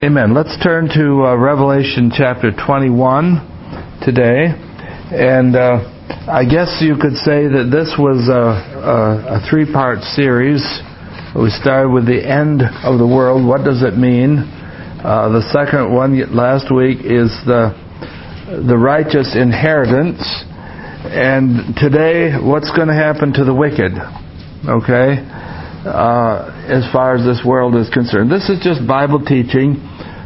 Amen. Let's turn to Revelation chapter 21 today. And I guess you could say that this was a three-part series. We started with the end of the world. What does it mean? The second one last week is the righteous inheritance. And today, what's going to happen to the wicked? Okay? As far as this world is concerned. This is just Bible teaching.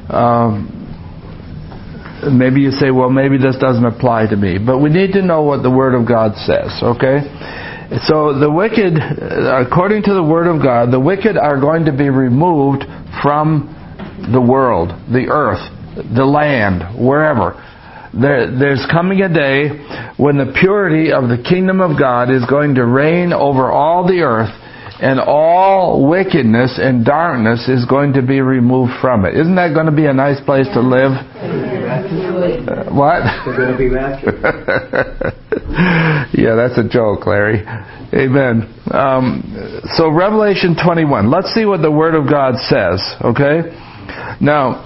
Maybe you say, well, maybe this doesn't apply to me. But we need to know what the Word of God says, okay? So the wicked, according to the Word of God, the wicked are going to be removed from the world, the earth, the land, wherever. There's coming a day when the purity of the kingdom of God is going to reign over all the earth, and all wickedness and darkness is going to be removed from it. Isn't that going to be a nice place to live? What? We're going to be raptured. Yeah, that's a joke, Larry. Amen. So Revelation 21. Let's see what the Word of God says. Okay? Now,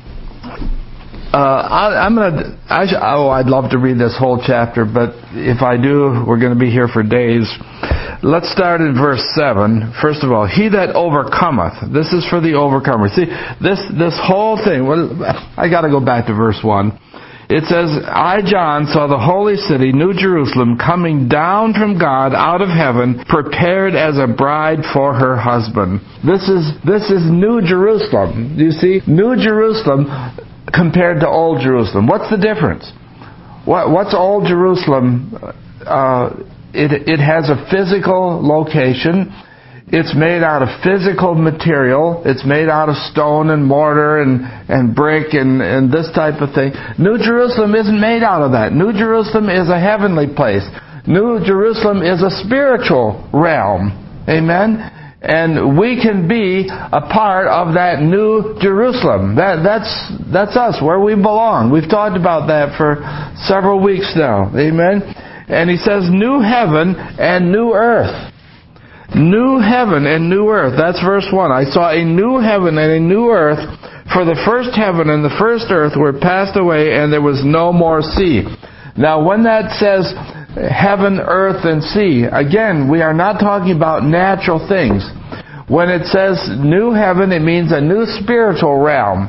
I'd love to read this whole chapter, but if I do, we're going to be here for days. Let's start in verse 7. First of all, he that overcometh. This is for the overcomer. See, this whole thing, well, I got to go back to verse 1. It says, I, John, saw the holy city, New Jerusalem, coming down from God out of heaven, prepared as a bride for her husband. This is New Jerusalem. You see, New Jerusalem compared to Old Jerusalem. What's the difference? What's Old Jerusalem? It has a physical location. It's made out of physical material. It's made out of stone and mortar and brick and this type of thing. New Jerusalem isn't made out of that. New Jerusalem is a heavenly place. New Jerusalem is a spiritual realm. Amen? And we can be a part of that New Jerusalem. That's us, where we belong. We've talked about that for several weeks now. Amen? And he says, new heaven and new earth. New heaven and new earth. That's verse 1. I saw a new heaven and a new earth, for the first heaven and the first earth were passed away, and there was no more sea. Now, when that says heaven, earth, and sea, again, we are not talking about natural things. When it says new heaven, it means a new spiritual realm.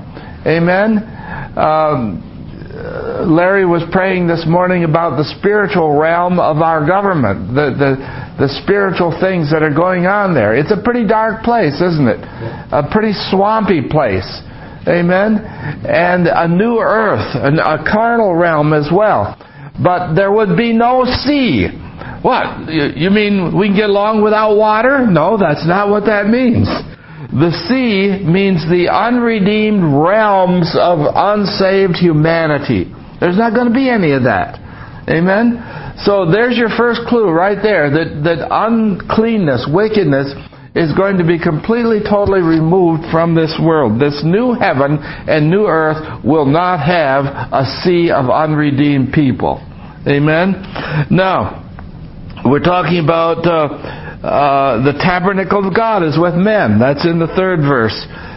Amen? Larry was praying this morning about the spiritual realm of our government, the spiritual things that are going on there. It's a pretty dark place, isn't it? A pretty swampy place. Amen? And a new earth, a carnal realm as well. But there would be no sea. What? You mean we can get along without water? No, that's not what that means. The sea means the unredeemed realms of unsaved humanity. There's not going to be any of that. Amen? So there's your first clue right there, that uncleanness, wickedness, is going to be completely, totally removed from this world. This new heaven and new earth will not have a sea of unredeemed people. Amen? Now, we're talking about the tabernacle of God is with men. That's in the 3rd verse.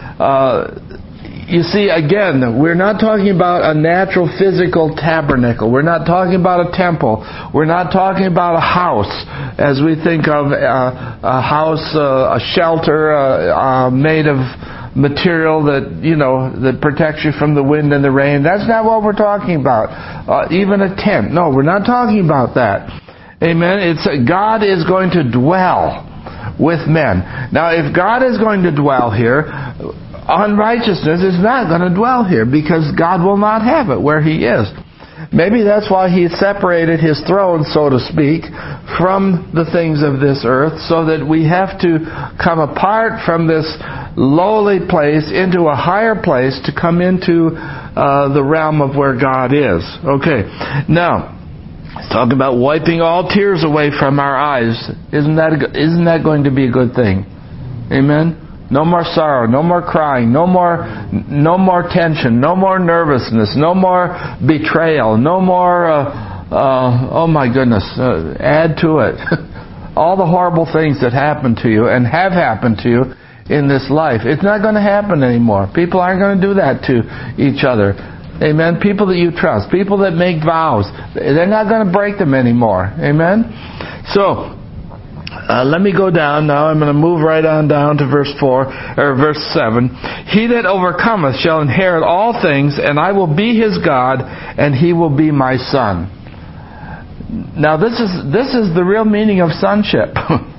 You see, again, we're not talking about a natural physical tabernacle. We're not talking about a temple. We're not talking about a house, as we think of a house, a shelter made of material that protects you from the wind and the rain. That's not what we're talking about. Even a tent. No, we're not talking about that. Amen. It's God is going to dwell with men. Now, if God is going to dwell here, unrighteousness is not going to dwell here, because God will not have it where He is. Maybe that's why He separated His throne, so to speak, from the things of this earth, so that we have to come apart from this lowly place into a higher place to come into the realm of where God is. Okay. Now, it's talking about wiping all tears away from our eyes. Isn't that going to be a good thing? Amen? No more sorrow, no more crying, no more tension, no more nervousness, no more betrayal, no more, oh my goodness, add to it. All the horrible things that happen to you and have happened to you in this life. It's not going to happen anymore. People aren't going to do that to each other. Amen? People that you trust. People that make vows. They're not going to break them anymore. Amen? So, let me go down now. I'm going to move right on down to verse 7. He that overcometh shall inherit all things, and I will be his God, and he will be my son. Now this is the real meaning of sonship.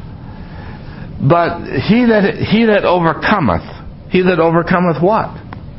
But he that overcometh what?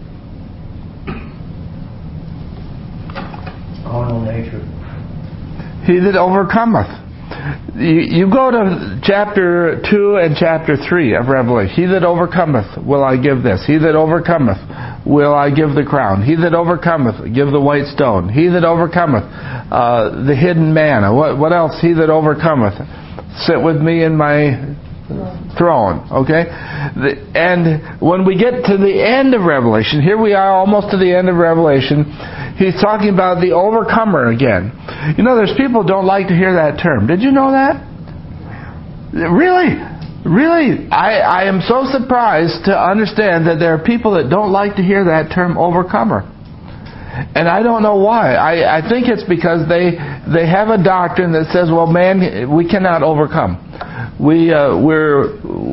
Carnal nature. He that overcometh. You go to chapter 2 and chapter 3 of Revelation. He that overcometh will I give this. He that overcometh will I give the crown. He that overcometh give the white stone. He that overcometh the hidden manna. What else? He that overcometh sit with me in my throne. Okay? And when we get to the end of Revelation, here we are almost to the end of Revelation, he's talking about the overcomer again. You know, there's people who don't like to hear that term. Did you know that? Really? Really? I am so surprised to understand that there are people that don't like to hear that term overcomer. And I don't know why. I think it's because they have a doctrine that says, well, man, we cannot overcome. We're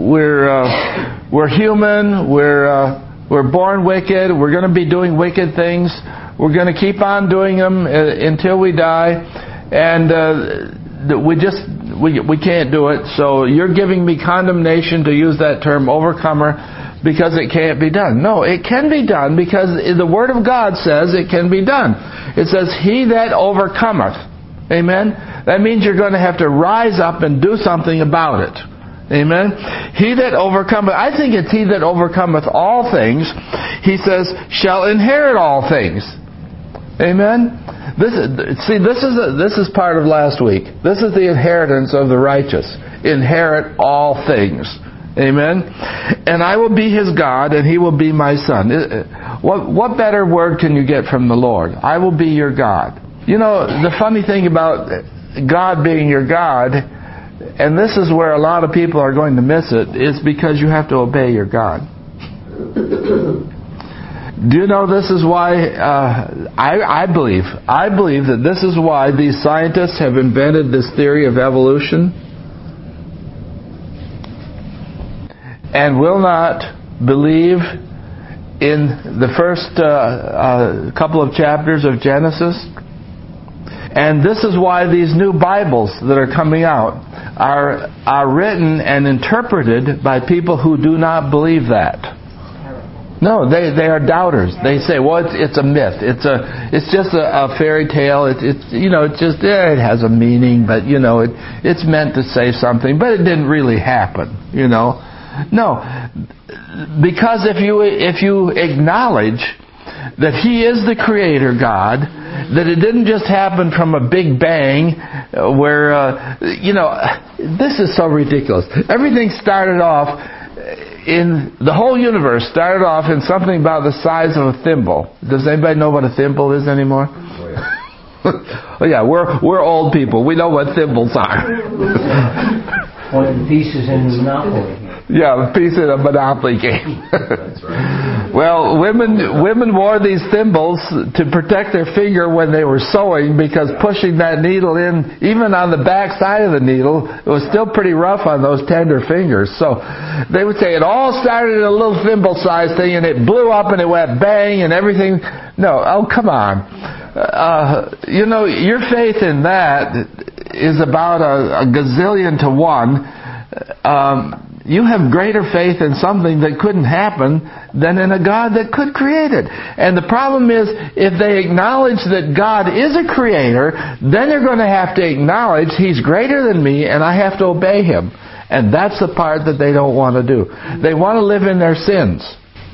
human. We're born wicked. We're going to be doing wicked things. We're going to keep on doing them until we die, and we can't do it. So you're giving me condemnation to use that term overcomer because it can't be done. No, it can be done because the Word of God says it can be done. It says, he that overcometh. Amen? That means you're going to have to rise up and do something about it. Amen? He that overcometh, I think it's he that overcometh all things, he says, shall inherit all things. Amen? This is part of last week. This is the inheritance of the righteous. Inherit all things. Amen? And I will be his God, and he will be my son. What better word can you get from the Lord? I will be your God. You know, the funny thing about God being your God, and this is where a lot of people are going to miss it, is because you have to obey your God. Do you know this is why I believe that this is why these scientists have invented this theory of evolution and will not believe in the first couple of chapters of Genesis. And this is why these new Bibles that are coming out are written and interpreted by people who do not believe that. No, they are doubters. They say, well, it's a myth. It's just a fairy tale. It has a meaning, but it's meant to say something, but it didn't really happen. No, because if you acknowledge that He is the Creator God, that it didn't just happen from a big bang where, this is so ridiculous. Everything started off the whole universe started off in something about the size of a thimble. Does anybody know what a thimble is anymore? Oh yeah, we're old people. We know what thimbles are. One of the pieces in the Monopoly. Yeah, the piece in a Monopoly game. That's right. Well, women wore these thimbles to protect their finger when they were sewing, because pushing that needle in, even on the back side of the needle, it was still pretty rough on those tender fingers. So they would say it all started in a little thimble-sized thing, and it blew up and it went bang and everything. No, oh come on. Your faith in that is about a gazillion to one. You have greater faith in something that couldn't happen than in a God that could create it. And the problem is, if they acknowledge that God is a creator, then they're going to have to acknowledge He's greater than me and I have to obey Him. And that's the part that they don't want to do. They want to live in their sins.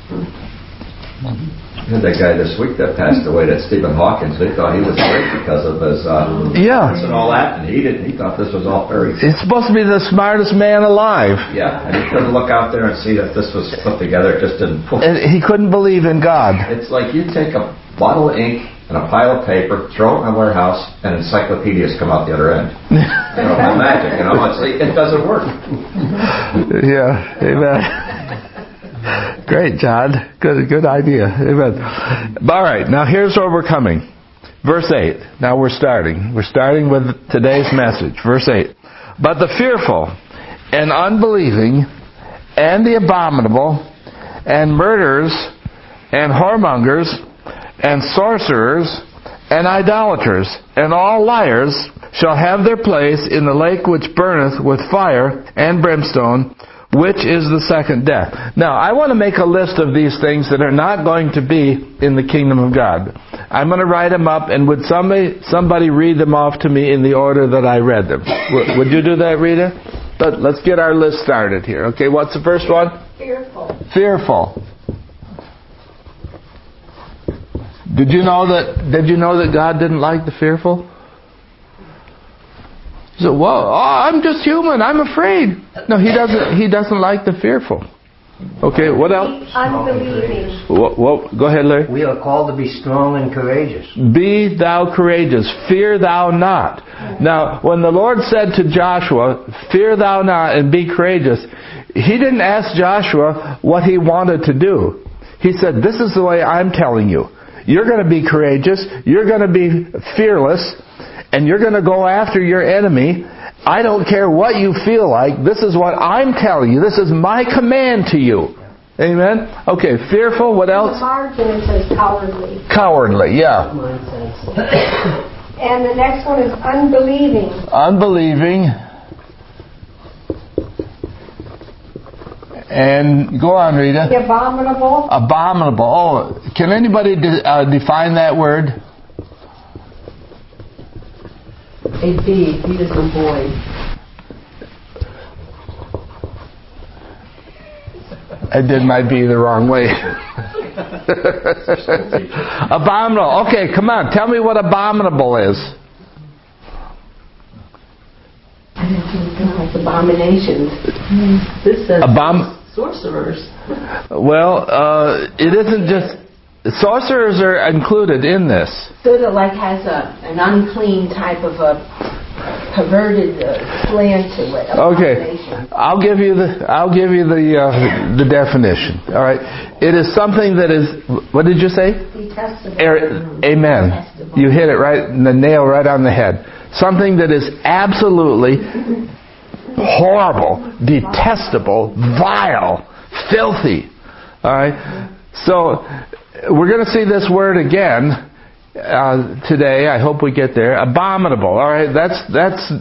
We had that guy this week that passed away, that Stephen Hawking. They thought he was great because of his and all that, and he didn't. He thought this was all fairy tale. He's supposed to be the smartest man alive. Yeah, and he couldn't look out there and see that this was put together. It just didn't. And he couldn't believe in God. It's like you take a bottle of ink and a pile of paper, throw it in a warehouse, and encyclopedias come out the other end. Magic. It doesn't work. Yeah, amen. Great, John. Good idea. Amen. All right, now here's where we're coming. Verse 8. Now we're starting. We're starting with today's message. Verse 8. But the fearful and unbelieving and the abominable and murderers and whoremongers and sorcerers and idolaters and all liars shall have their place in the lake which burneth with fire and brimstone, which is the second death. Now, I want to make a list of these things that are not going to be in the kingdom of God. I'm going to write them up, and would somebody read them off to me in the order that I read them? Would you do that, Rita? But let's get our list started here. Okay, what's the first one? Fearful. Fearful. Did you know that God didn't like the fearful? So, well, I'm just human. I'm afraid. No, He doesn't like the fearful. Okay, what else? Unbelieving. Go ahead, Larry. We are called to be strong and courageous. Be thou courageous. Fear thou not. Now, when the Lord said to Joshua, fear thou not and be courageous, He didn't ask Joshua what he wanted to do. He said, this is the way I'm telling you. You're going to be courageous. You're going to be fearless. And you're going to go after your enemy. I don't care what you feel like. This is what I'm telling you. This is my command to you. Amen? Okay, fearful. What else? In the margin it says cowardly. Cowardly, yeah. And the next one is unbelieving. Unbelieving. And go on, Rita. The abominable. Abominable. Oh, can anybody define that word? A beautiful boy. I did my B the wrong way. Abominable. Okay, come on. Tell me what abominable is. It's abominations. This says sorcerers. Well, it isn't just... Sorcerers are included in this. So it has an unclean type of a perverted slant to it. Okay, I'll give you the definition. All right, it is something that is. What did you say? Detestable. Amen. Detestable. You hit it right, the nail right on the head. Something that is absolutely horrible, detestable, vile, filthy. All right, so. We're going to see this word again today. I hope we get there. Abominable. All right, that's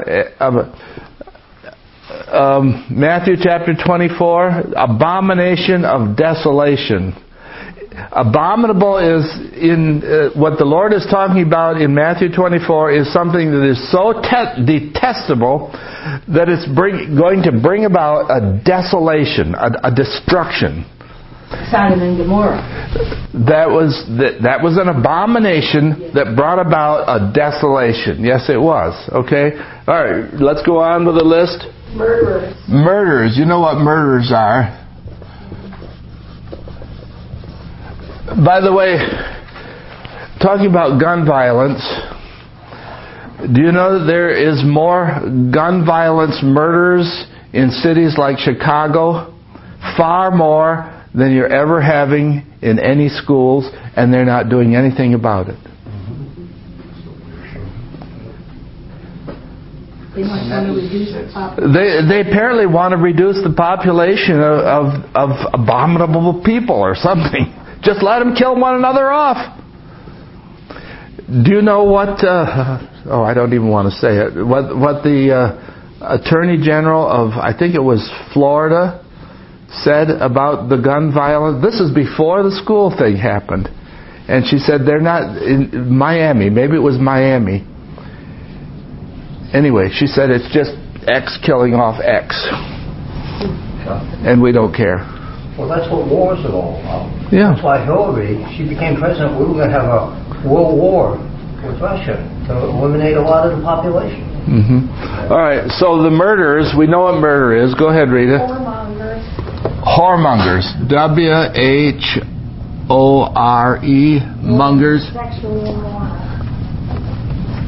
Matthew chapter 24. Abomination of desolation. Abominable is in what the Lord is talking about in Matthew 24 is something that is so detestable that it's going to bring about a desolation, a destruction. Sodom and Gomorrah. That was an abomination that brought about a desolation. Yes, it was. Okay? All right, let's go on with the list. Murderers. Murderers. You know what murderers are. By the way, talking about gun violence, do you know that there is more gun violence murders in cities like Chicago? Far more than you're ever having in any schools, and they're not doing anything about it. They must want to reduce the population. They apparently want to reduce the population of abominable people or something. Just let them kill one another off. Do you know what... I don't even want to say it. What the Attorney General of, I think it was Florida, said about the gun violence. This is before the school thing happened. And she said they're not in Miami. Maybe it was Miami. Anyway, she said it's just X killing off X. And we don't care. Well, that's what wars are all about. Yeah. That's why Hillary, she became president. We were going to have a world war with Russia to eliminate a lot of the population. Mm-hmm. All right, so the murderers, we know what murder is. Go ahead, Rita. Whoremongers. Whoremongers. W-H-O-R-E. Mongers. Sexually immoral.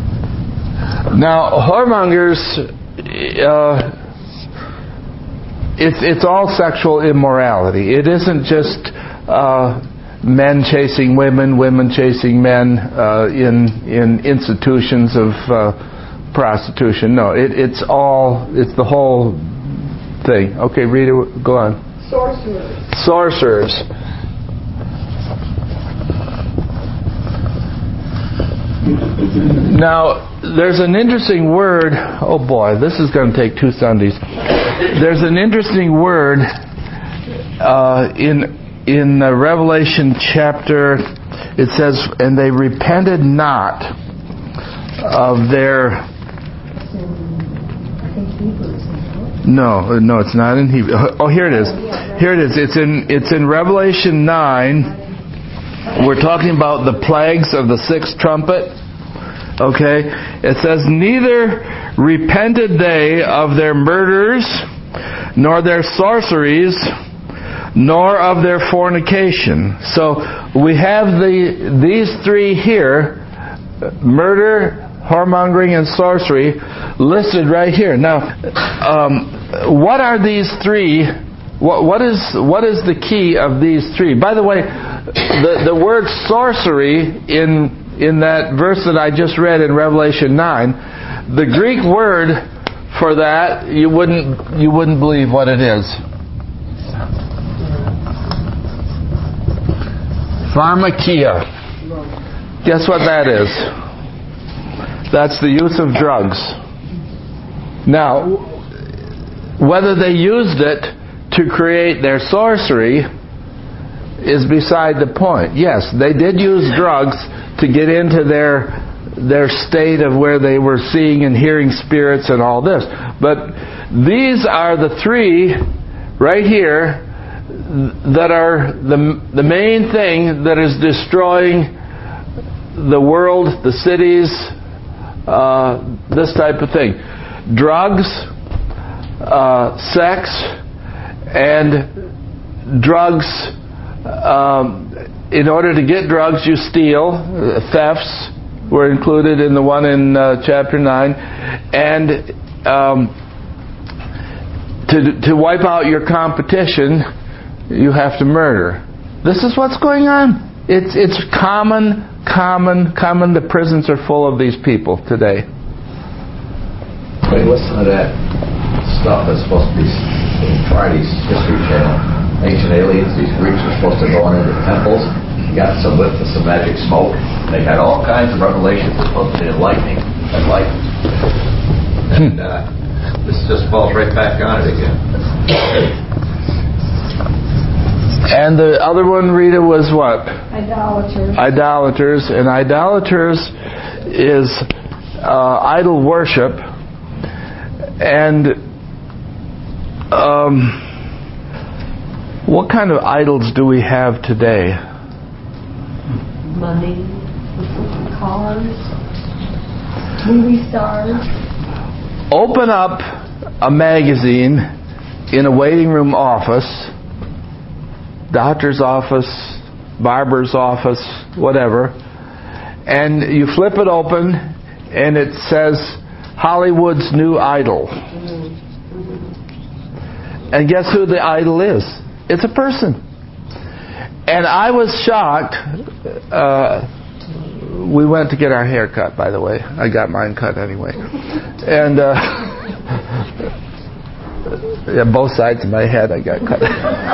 Now, whoremongers, it's all sexual immorality. It isn't just men chasing women, women chasing men in institutions of prostitution. No, it's the whole thing. Okay, Rita, go on. Sorcerers. Now, there's an interesting word. Oh boy, this is going to take 2 Sundays. There's an interesting word in Revelation chapter. It says, "And they repented not of their." No, it's not in Hebrew. Oh, here it is. Here it is. It's in Revelation 9. We're talking about the plagues of the 6th trumpet. Okay? It says, "Neither repented they of their murders, nor their sorceries, nor of their fornication." So we have these 3 here, murder, whoremongering, and sorcery, listed right here. Now, what are these 3? What is the key of these 3? By the way, the word sorcery in that verse that I just read in Revelation 9, the Greek word for that, you wouldn't believe what it is. Pharmakia. Guess what that is? That's the use of drugs. Now, whether they used it to create their sorcery is beside the point. Yes, they did use drugs to get into their state of where they were seeing and hearing spirits and all this. But these are the 3 right here that are the main thing that is destroying the world, the cities, this type of thing. Drugs, sex, and drugs. In order to get drugs, you steal. Thefts were included in the one in chapter 9. And to wipe out your competition, you have to murder. This is what's going on. It's common. The prisons are full of these people today. Hey, what's some of that stuff that's supposed to be Friday's History Channel? Ancient aliens, these Greeks were supposed to go into temples. You got some lit with some magic smoke. They had all kinds of revelations supposed to be enlightening. And this just falls right back on it again. And the other one, Rita, was what? Idolaters. And idolaters is idol worship. And what kind of idols do we have today? Money, cars, movie stars. Open up a magazine in a waiting room office, doctor's office, barber's office, whatever, and you flip it open and it says Hollywood's new idol. And guess who the idol is? It's a person. And I was shocked. We went to get our hair cut, by the way. I got mine cut anyway. And yeah, both sides of my head I got cut.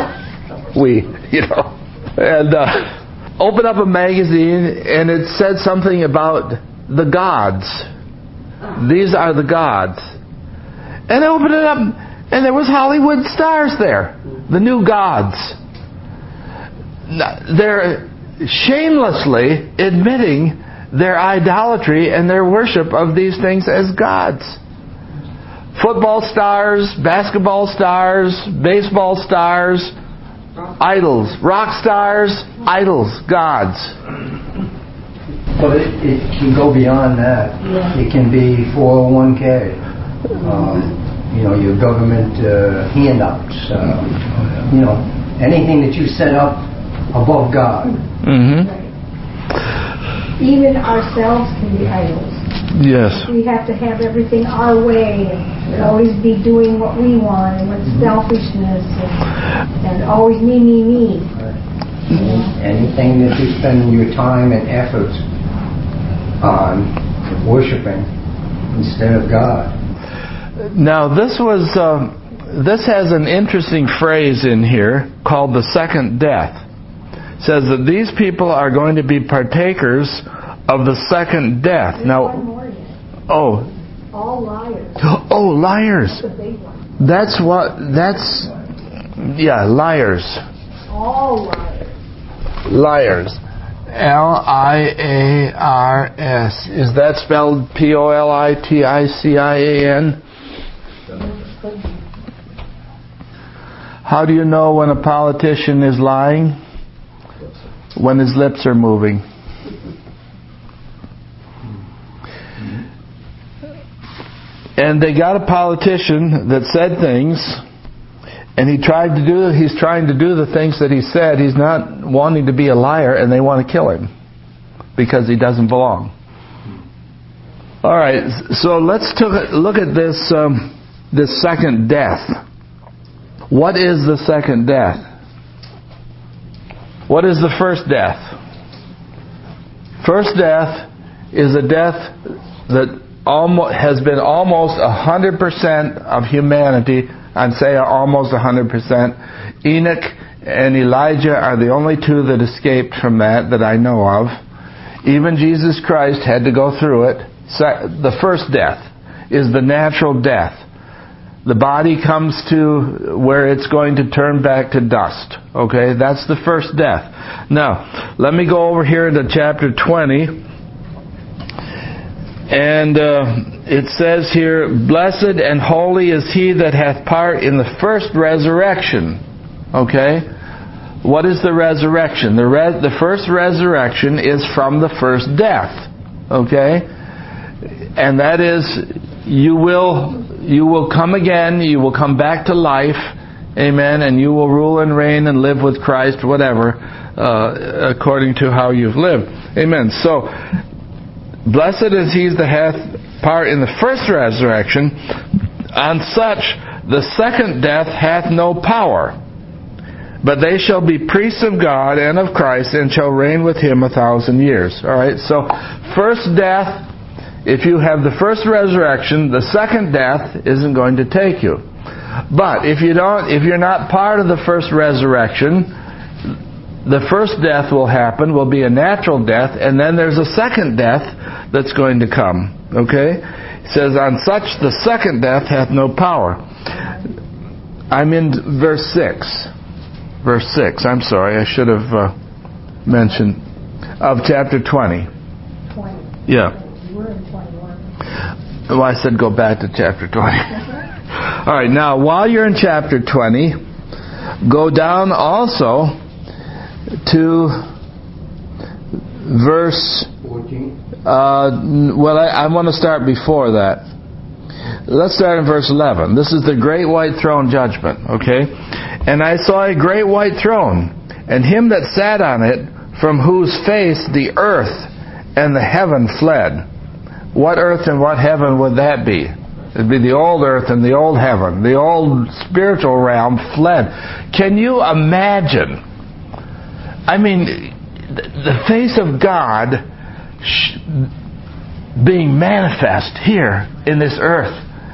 And open up a magazine and it said something about the gods. These are the gods. And I opened it up and there was Hollywood stars there. The new gods. They're shamelessly admitting their idolatry and their worship of these things as gods. Football stars, basketball stars, baseball stars, idols. Rock stars, idols, gods. But it can go beyond that. Yeah. It can be 401k. Your government handouts. Anything that you set up above God. Mm-hmm. Even ourselves can be idols. Yes. We have to have everything our way and always be doing what we want and with selfishness and always me. Anything that you spend your time and effort on worshiping instead of God. Now this has an interesting phrase in here called the second death. It says that these people are going to be partakers of the second death. There's now, one more yet. oh, All liars. Oh, liars. That's the big one. Liars. All liars. Liars. Liars. Is that spelled Politician? How do you know when a politician is lying? When his lips are moving. And they got a politician that said things, and he's trying to do the things that he said. He's not wanting to be a liar, and they want to kill him because he doesn't belong. All right, so let's look at this second death. What is the second death? What is the first death? First death is a death that has been almost 100% of humanity. I'd say almost 100%. Enoch and Elijah are the only two that escaped from that I know of. Even Jesus Christ had to go through it. The first death is the natural death. The body comes to where it's going to turn back to dust. Okay, that's the first death. Now, let me go over here into chapter 20. And it says here, blessed and holy is he that hath part in the first resurrection. Okay? What is the resurrection? The first resurrection is from the first death. Okay? And that is, you will come again, you will come back to life, amen, and you will rule and reign and live with Christ, whatever, according to how you've lived. Amen. So, blessed is he that hath part in the first resurrection. On such the second death hath no power. But they shall be priests of God and of Christ, and shall reign with him 1,000 years. Alright, so first death, if you have the first resurrection, the second death isn't going to take you. But if you're not part of the first resurrection, the first death will be a natural death, and then there's a second death that's going to come. Okay? It says, on such the second death hath no power. I'm in verse 6. Verse 6, I'm sorry, I should have mentioned, of chapter 20. 20. Yeah. We're in 21. Well, I said go back to chapter 20. Alright, now, while you're in chapter 20, go down also to verse 14. I want to start before that. Let's start in verse 11. This is the great white throne judgment, okay? And I saw a great white throne, and him that sat on it, from whose face the earth and the heaven fled. What earth and what heaven would that be? It'd be the old earth and the old heaven. The old spiritual realm fled. Can you imagine? I mean, the face of God being manifest here in this earth.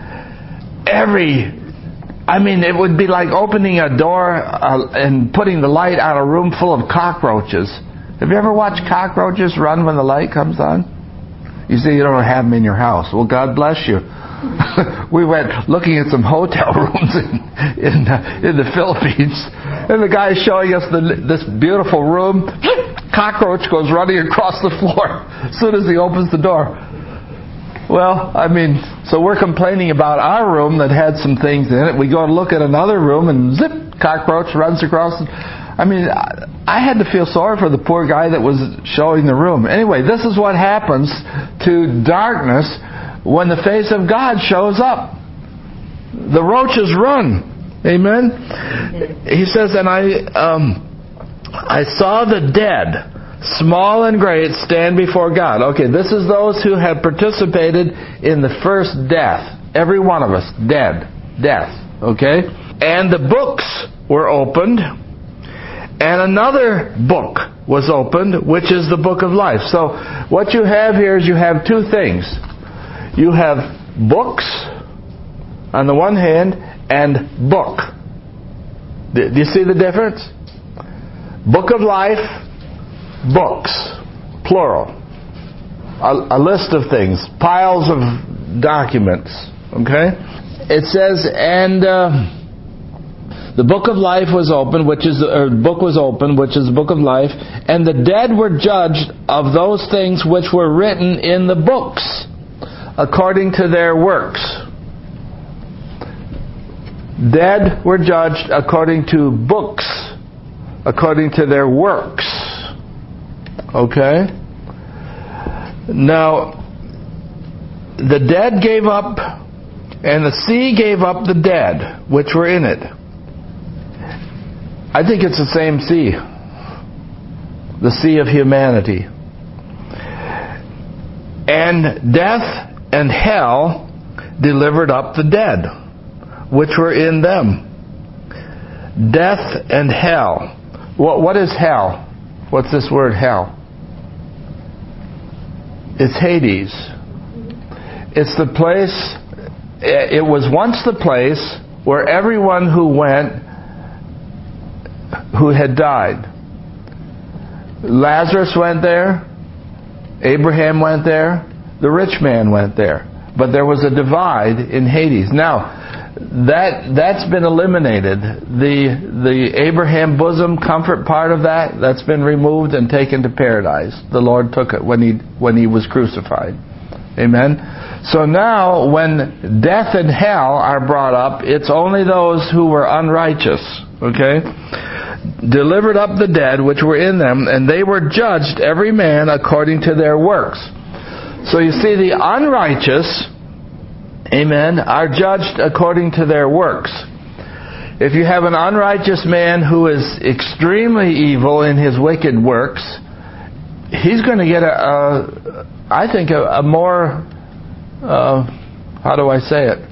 It would be like opening a door and putting the light on a room full of cockroaches. Have you ever watched cockroaches run when the light comes on? You say you don't have them in your house. Well, God bless you. We went looking at some hotel rooms in the Philippines, and the guy is showing us this beautiful room. Cockroach goes running across the floor as soon as he opens the door. Well, so we're complaining about our room that had some things in it. We go to look at another room, and zip, cockroach runs across. I had to feel sorry for the poor guy that was showing the room. Anyway, this is what happens to darkness when the face of God shows up. The roaches run. Amen? He says, and I saw the dead, small and great, stand before God. Okay, this is those who had participated in the first death. Every one of us, dead. Death. Okay? And the books were opened, and another book was opened, which is the book of life. So what you have here is you have two things. You have books on the one hand and book. Do you see the difference? Book of life, books, plural. A list of things, piles of documents. Okay? It says, and the book of life was opened, book was opened, which is the book of life, and the dead were judged of those things which were written in the books, according to their works. Dead were judged according to books, according to their works. Okay? Now, the dead gave up, and the sea gave up the dead, which were in it. I think it's the same sea. The sea of humanity. And death and hell delivered up the dead, which were in them. Death and hell. What is hell? What's this word hell? It's Hades. It's the place, it was once the place where everyone who went, who had died. Lazarus went there. Abraham went there. The rich man went there. But there was a divide in Hades. Now, that's been eliminated. The Abraham bosom comfort part of that's been removed and taken to paradise. The Lord took it when he was crucified. Amen. So now, when death and hell are brought up, it's only those who were unrighteous. Okay? Delivered up the dead which were in them, and they were judged every man according to their works. So you see, the unrighteous, amen, are judged according to their works. If you have an unrighteous man who is extremely evil in his wicked works, he's going to get a more, how do I say it?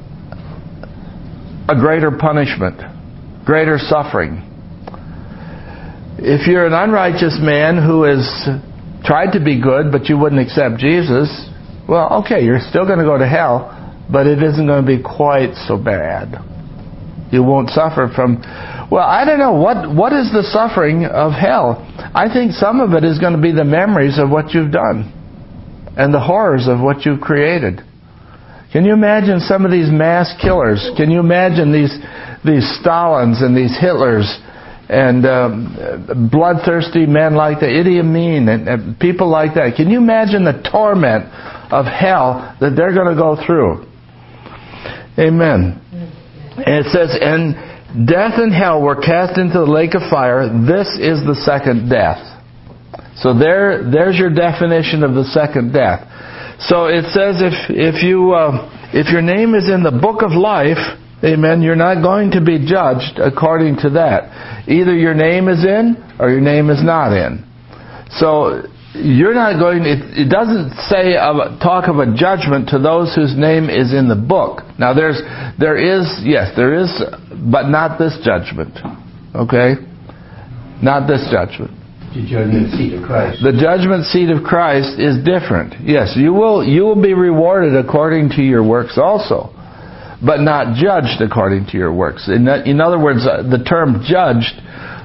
A greater punishment, greater suffering. If you're an unrighteous man who has tried to be good, but you wouldn't accept Jesus, well, okay, you're still going to go to hell, but it isn't going to be quite so bad. You won't suffer from... Well, I don't know. What is the suffering of hell? I think some of it is going to be the memories of what you've done and the horrors of what you've created. Can you imagine some of these mass killers? Can you imagine these Stalins and these Hitlers and bloodthirsty men like the Idi Amin and people like that? Can you imagine the torment of hell that they're going to go through? Amen. And it says, and death and hell were cast into the lake of fire. This is the second death. So there's your definition of the second death. So it says if your name is in the book of life, amen, you're not going to be judged according to that. Either your name is in or your name is not in. So you're not going. It doesn't say talk of a judgment to those whose name is in the book. Now there is, but not this judgment. Okay, not this judgment. The judgment seat of Christ. The judgment seat of Christ is different. Yes, you will be rewarded according to your works also, but not judged according to your works. In other words, the term judged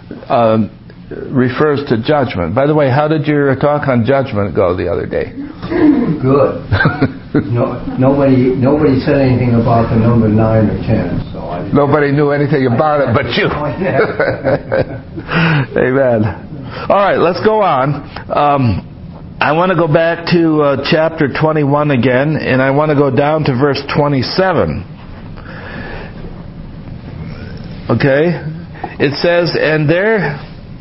refers to judgment. By the way, how did your talk on judgment go the other day? Good. Nobody said anything about the number 9 or 10. So nobody knew anything about it but you. Amen. All right, let's go on. I want to go back to chapter 21 again, and I want to go down to verse 27. Okay? It says, and there...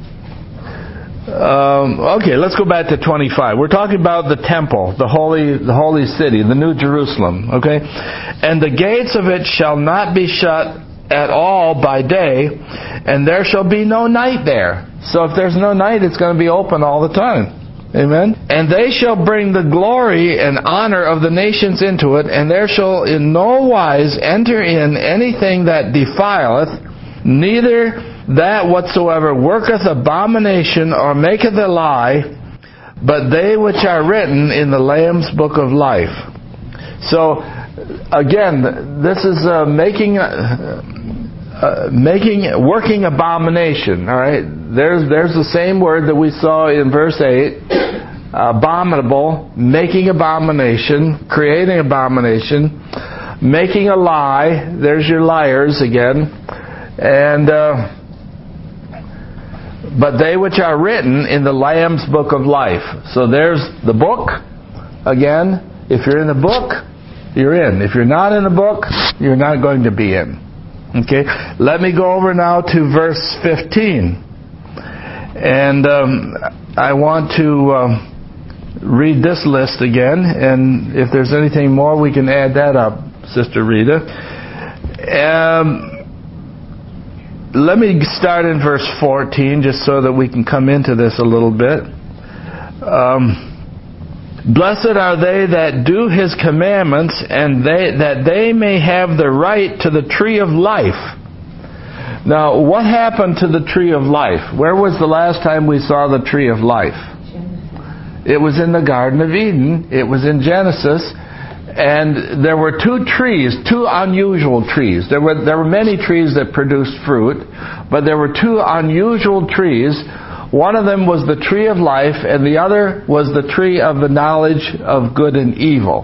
okay, let's go back to 25. We're talking about the temple, the holy city, the New Jerusalem. Okay? And the gates of it shall not be shut at all by day, and there shall be no night there. So if there's no night, it's going to be open all the time. Amen. And they shall bring the glory and honor of the nations into it, and there shall in no wise enter in anything that defileth, neither that whatsoever worketh abomination or maketh a lie, but they which are written in the Lamb's book of life. So, again, this is working abomination. All right, there's the same word that we saw in verse 8. Abominable, making abomination, creating abomination, making a lie. There's your liars again. And but they which are written in the Lamb's book of life. So there's the book. Again, if you're in the book, you're in. If you're not in the book, you're not going to be in. Okay, let me go over now to verse 15. And I want to read this list again, and if there's anything more, we can add that up, Sister Rita. Let me start in verse 14, just so that we can come into this a little bit. Blessed are they that do His commandments, and that they may have the right to the tree of life. Now, what happened to the tree of life? Where was the last time we saw the tree of life? It was in the Garden of Eden. It was in Genesis. And there were two trees, two unusual trees. There were many trees that produced fruit, but there were two unusual trees. One of them was the tree of life, and the other was the tree of the knowledge of good and evil.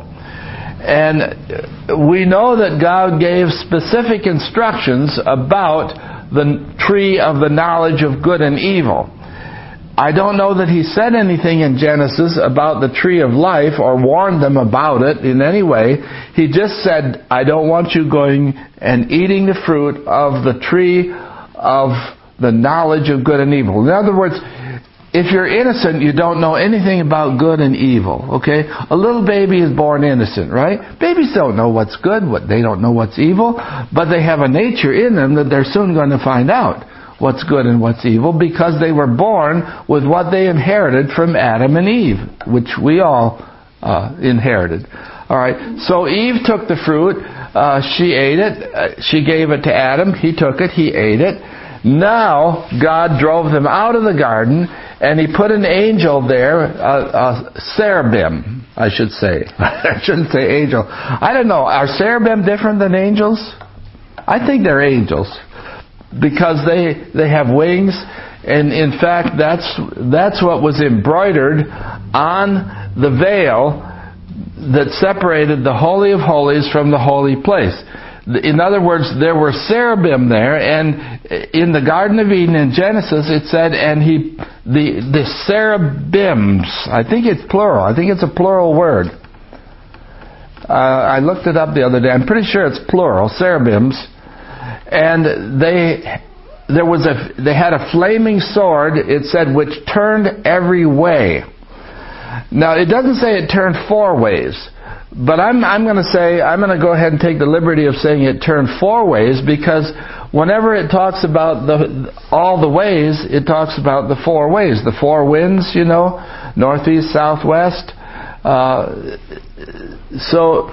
And we know that God gave specific instructions about the tree of the knowledge of good and evil. I don't know that He said anything in Genesis about the tree of life or warned them about it in any way. He just said, I don't want you going and eating the fruit of the tree of the knowledge of good and evil. In other words, if you're innocent, you don't know anything about good and evil, okay? A little baby is born innocent, right? Babies don't know what's good, they don't know what's evil, but they have a nature in them that they're soon going to find out what's good and what's evil, because they were born with what they inherited from Adam and Eve, which we all inherited. All right, so Eve took the fruit, she ate it, she gave it to Adam, he took it, he ate it. Now, God drove them out of the garden, and He put an angel there, a cherubim, I should say. I shouldn't say angel. I don't know, are cherubim different than angels? I think they're angels, because they have wings, and in fact that's what was embroidered on the veil that separated the Holy of Holies from the holy place. In other words, there were cherubim there, and in the Garden of Eden in Genesis it said, and the cherubims, I think it's plural, I think it's a plural word. I looked it up the other day, I'm pretty sure it's plural, cherubims. And they had a flaming sword, it said, which turned every way. Now, it doesn't say it turned four ways, but I'm going to go ahead and take the liberty of saying it turned four ways, because whenever it talks about all the ways, it talks about the four ways, the four winds, north, east, south, west. So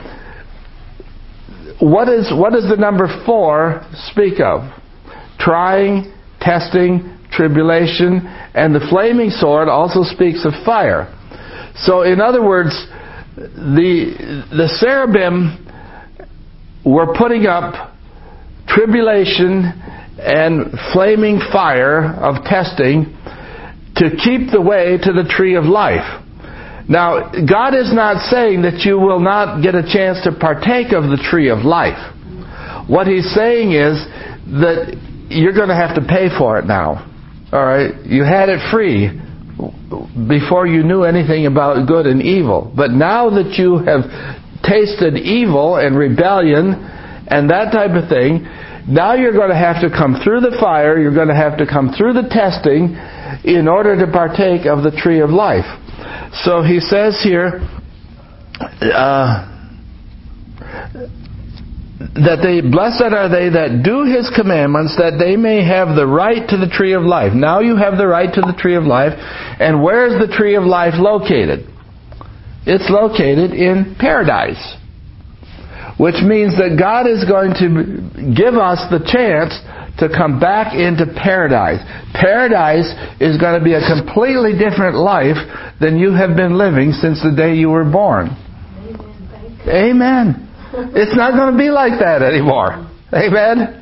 what does the number 4 speak of? Trying, testing, tribulation, and the flaming sword also speaks of fire. So in other words, the cherubim were putting up tribulation and flaming fire of testing to keep the way to the tree of life. Now, God is not saying that you will not get a chance to partake of the tree of life. What He's saying is that you're going to have to pay for it now. All right? You had it free before you knew anything about good and evil. But now that you have tasted evil and rebellion and that type of thing, now you're going to have to come through the fire, you're going to have to come through the testing in order to partake of the tree of life. So he says here, blessed are they that do His commandments, that they may have the right to the tree of life. Now you have the right to the tree of life. And where is the tree of life located? It's located in paradise. Which means that God is going to give us the chance to come back into paradise. Paradise is going to be a completely different life than you have been living since the day you were born. Amen. It's not going to be like that anymore. Amen.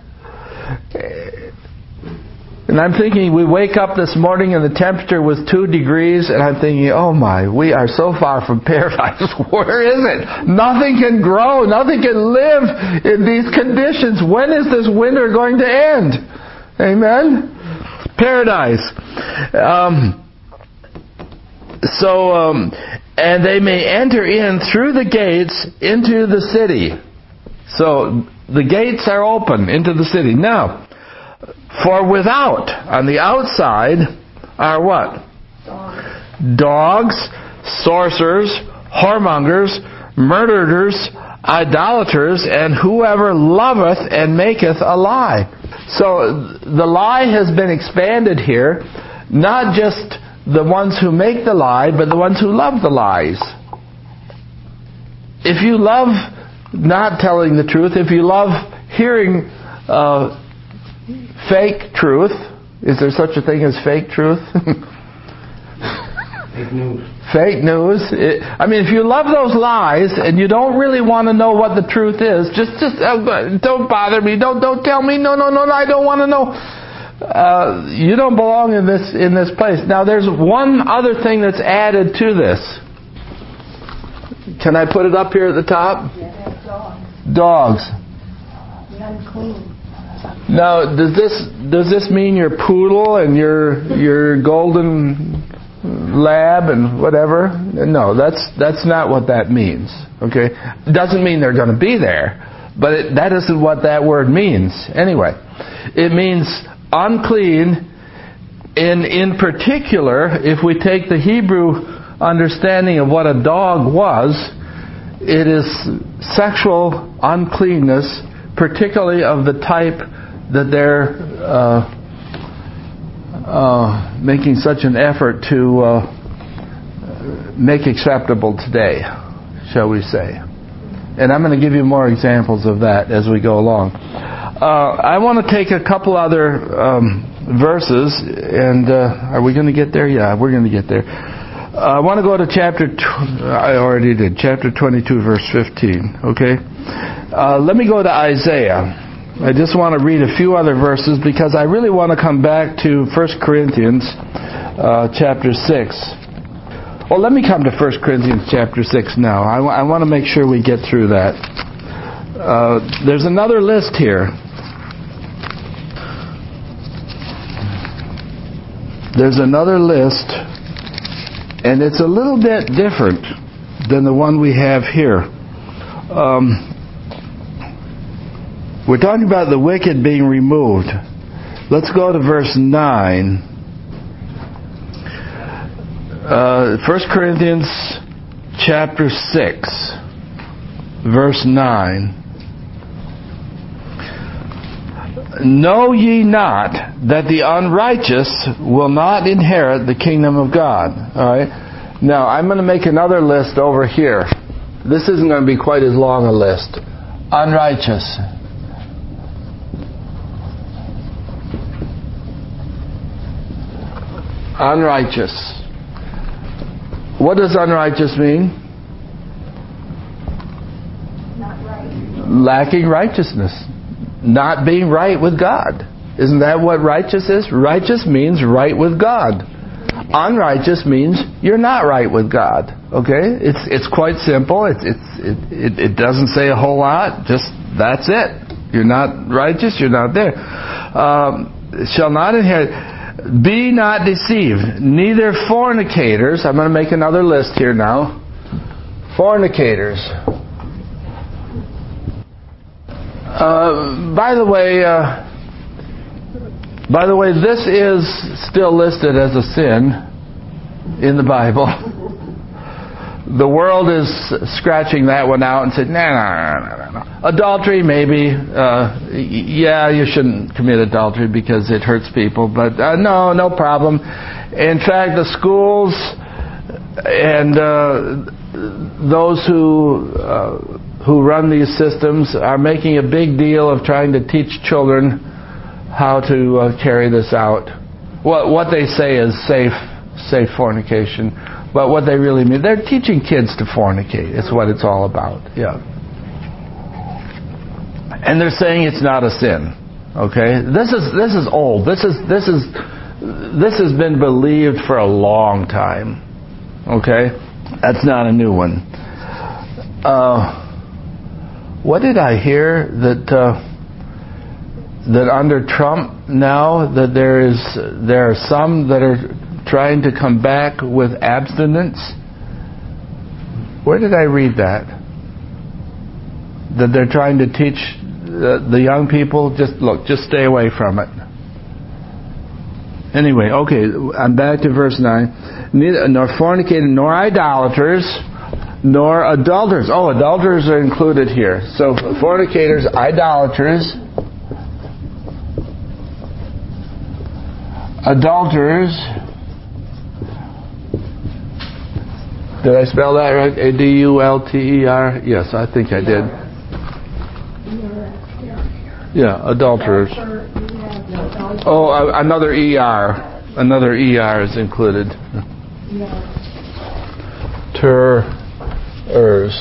And I'm thinking, we wake up this morning and the temperature was 2 degrees, and I'm thinking, oh my, we are so far from paradise. Where is it? Nothing can grow. Nothing can live in these conditions. When is this winter going to end? Amen? Paradise. And they may enter in through the gates into the city. So the gates are open into the city. Now, for without, on the outside, are what? Dogs, sorcerers, whoremongers, murderers, idolaters, and whoever loveth and maketh a lie. So the lie has been expanded here, not just the ones who make the lie, but the ones who love the lies. If you love not telling the truth, if you love hearing fake truth, is there such a thing as fake truth? Fake news. Fake news. If you love those lies and you don't really want to know what the truth is, just don't bother me. Don't tell me. No, I don't want to know. You don't belong in this place. Now, there's one other thing that's added to this. Can I put it up here at the top? Yeah, dogs. The unclean. Now, does this mean your poodle and your golden lab and whatever? No, that's not what that means. Okay, it doesn't mean they're going to be there, but that isn't what that word means. Anyway, it means unclean. In particular, if we take the Hebrew understanding of what a dog was, it is sexual uncleanness, particularly of the type that they're making such an effort to make acceptable today, shall we say. And I'm going to give you more examples of that as we go along. I want to take a couple other verses, and are we going to get there? Yeah, we're going to get there. I want to go to I already did, chapter 22, verse 15, okay? Let me go to Isaiah. I just want to read a few other verses because I really want to come back to 1 Corinthians chapter 6. Well, let me come to 1 Corinthians chapter 6 now. I want to make sure we get through that. There's another list here. There's another list, and it's a little bit different than the one we have here. We're talking about the wicked being removed. Let's go to verse 9. 1 Corinthians chapter 6, verse 9. Know ye not that the unrighteous will not inherit the kingdom of God? All right. Now, I'm going to make another list over here. This isn't going to be quite as long a list. Unrighteous. Unrighteous. What does unrighteous mean? Not right. Lacking righteousness. Not being right with God. Isn't that what righteous is? Righteous means right with God. Unrighteous means you're not right with God. Okay? It's quite simple. It doesn't say a whole lot. Just that's it. You're not righteous. You're not there. Shall not inherit. Be not deceived. Neither fornicators. I'm going to make another list here now. Fornicators. By the way, this is still listed as a sin in the Bible. The world is scratching that one out and said, no. Adultery, maybe. Yeah, you shouldn't commit adultery because it hurts people. But no problem. In fact, the schools and those who run these systems are making a big deal of trying to teach children how to carry this out. What they say is safe fornication, but what they really mean, they're teaching kids to fornicate. It's what it's all about. Yeah. And they're saying it's not a sin. Okay? This is old. This has been believed for a long time. Okay? That's not a new one. What did I hear that under Trump now that there are some that are trying to come back with abstinence? Where did I read that? That they're trying to teach the young people, just stay away from it. Anyway, okay, I'm back to verse 9. Neither nor fornicators, nor idolaters, nor adulterers. Oh, adulterers are included here. So fornicators, idolaters, adulterers. Did I spell that right? A-D-U-L-T-E-R? Yes, I think I did. Yeah, adulterers. Oh, another E-R. Another E-R is included. Terers.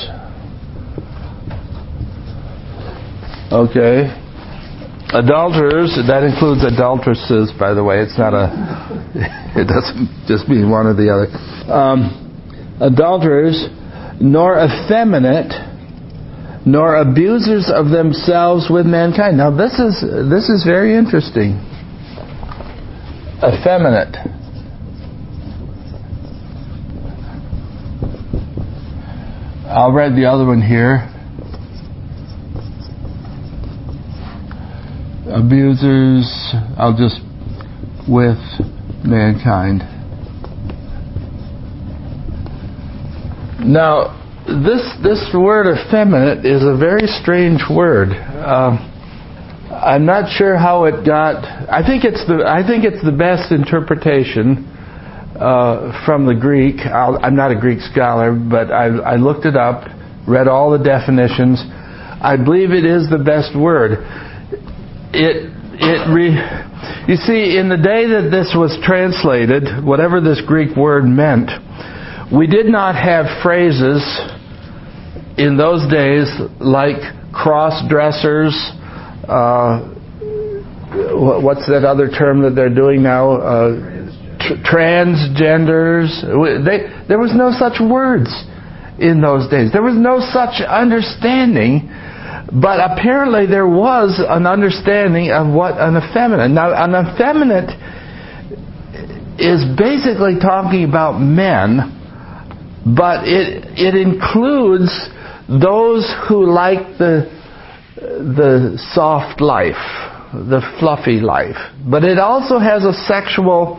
Okay. Adulterers, that includes adulteresses, by the way. It's not it doesn't just mean one or the other. Adulterers, nor effeminate, nor abusers of themselves with mankind. Now this is very interesting. Effeminate. I'll read the other one here. Abusers, I'll just with mankind. Now, this word effeminate is a very strange word. I'm not sure how it got. I think it's the best interpretation from the Greek. I'm not a Greek scholar, but I looked it up, read all the definitions. I believe it is the best word. You see, in the day that this was translated, whatever this Greek word meant, we did not have phrases in those days like cross-dressers, what's that other term that they're doing now? Transgenders. There was no such words in those days. There was no such understanding, but apparently there was an understanding of what an effeminate. Now, an effeminate is basically talking about men, but it includes those who like the soft life, the fluffy life. But it also has a sexual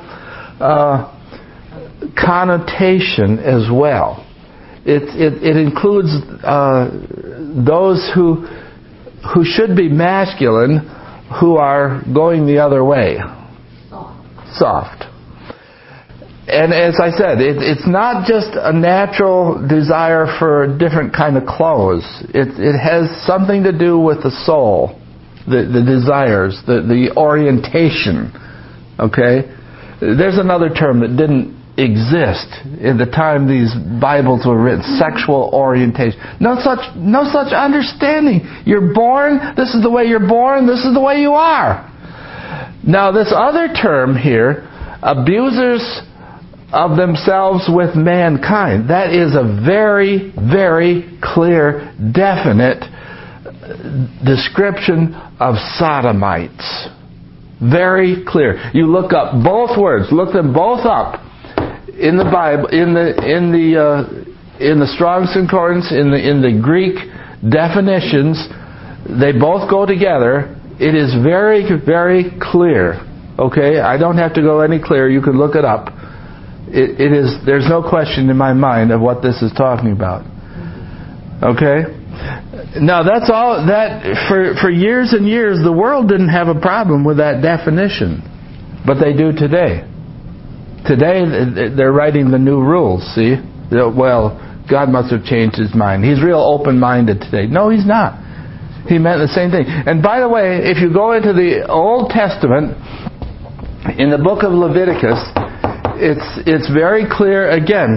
connotation as well. It includes those who should be masculine, who are going the other way. Soft. And as I said, it's not just a natural desire for a different kind of clothes. It has something to do with the soul, the desires, the orientation. Okay? There's another term that didn't exist in the time these Bibles were written. Sexual orientation. No such understanding. You're born, this is the way you're born, this is the way you are. Now this other term here, abusers of themselves with mankind, that is a very, very clear, definite description of sodomites. Very clear. You look up both words, look them both up in the Bible, in the Strong's Concordance, in the Greek definitions. They both go together. It is very, very clear. Okay, I don't have to go any clearer. You can look it up. It is. There's no question in my mind of what this is talking about. Okay? Now that's all. That for years and years, the world didn't have a problem with that definition, but they do today. Today they're writing the new rules. See? Well, God must have changed His mind. He's real open-minded today. No, He's not. He meant the same thing. And by the way, if you go into the Old Testament, in the book of Leviticus, it's very clear again.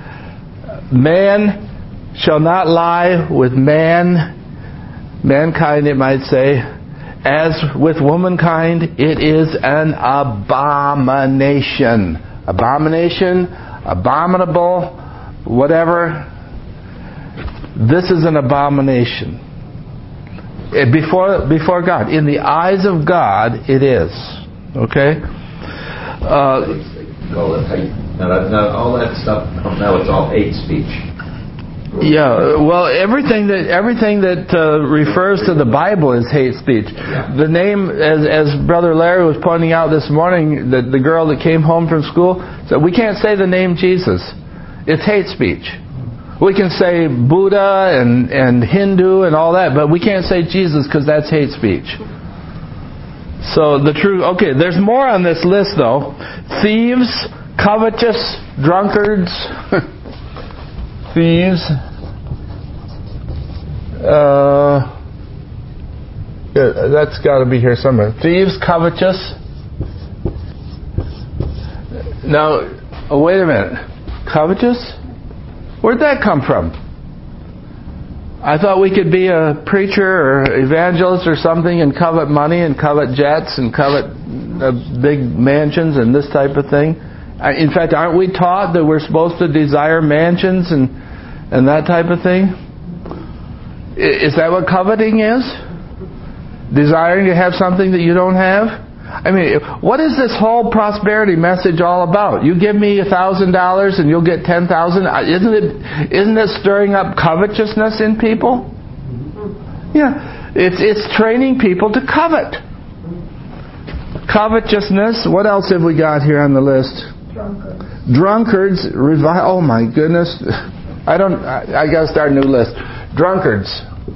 Man shall not lie with mankind, it might say, as with womankind. It is an abomination. Abomination, abominable, whatever. This is an abomination. Before God. In the eyes of God, it is. Okay? Now all that stuff, now it's all hate speech. Yeah, well, everything that refers to the Bible is hate speech. The name, as Brother Larry was pointing out this morning, the girl that came home from school said, we can't say the name Jesus. It's hate speech. We can say Buddha and Hindu and all that, but we can't say Jesus because that's hate speech. So there's more on this list though. Thieves, covetous, drunkards, thieves, that's got to be here somewhere. Thieves, covetous. Now, wait a minute. Covetous? Where'd that come from? I thought we could be a preacher or evangelist or something and covet money and covet jets and covet big mansions and this type of thing. In fact, aren't we taught that we're supposed to desire mansions and that type of thing? Is that what coveting is? Desiring to have something that you don't have? I mean, what is this whole prosperity message all about? You give me $1,000 and you'll get 10,000. Isn't it stirring up covetousness in people? Yeah, it's training people to covet. Covetousness. What else have we got here on the list? Drunkards. Oh my goodness! I got to start a new list. Drunkards.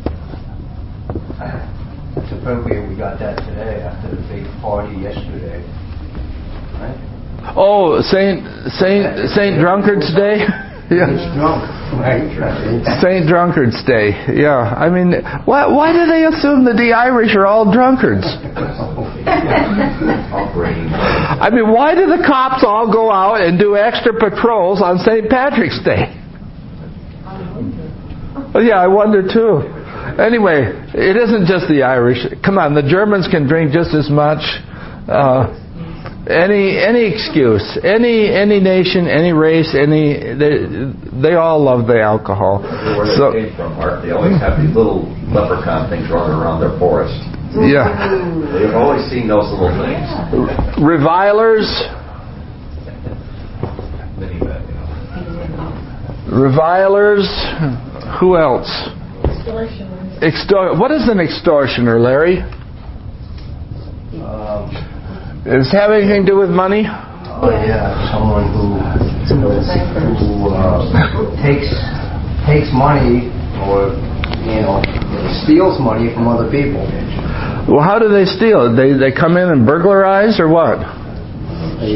It's appropriate we got that today after the big party yesterday. Right? Oh, Saint Drunkard's Day? Yeah. It's drunk. Right. Saint Drunkard's Day. Yeah. I mean, why do they assume that the Irish are all drunkards? I mean, why do the cops all go out and do extra patrols on St. Patrick's Day? Well, yeah, I wonder too. Anyway, it isn't just the Irish. Come on, the Germans can drink just as much. Any excuse, any nation, any race, they all love the alcohol. Where they came from, Mark, they always have these little leprechaun things running around their forest. Yeah. They've always seen those little things. Revilers. Revilers. Who else? What is an extortioner, Larry? Does it have anything to do with money? Yeah, someone who takes money or steals money from other people. Well, how do they steal? They come in and burglarize or what? They